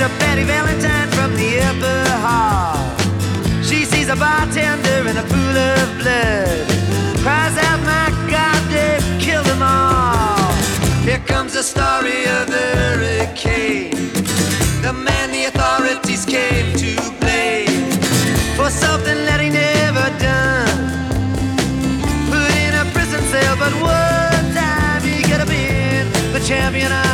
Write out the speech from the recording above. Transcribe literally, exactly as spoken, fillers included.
a Betty Valentine from the upper hall. She sees a bartender in a pool of blood, cries out, my God, they've killed them all. Here comes the story of the hurricane, the man the authorities came to blame for something that he never done. Put in a prison cell, but one time he could have been the champion of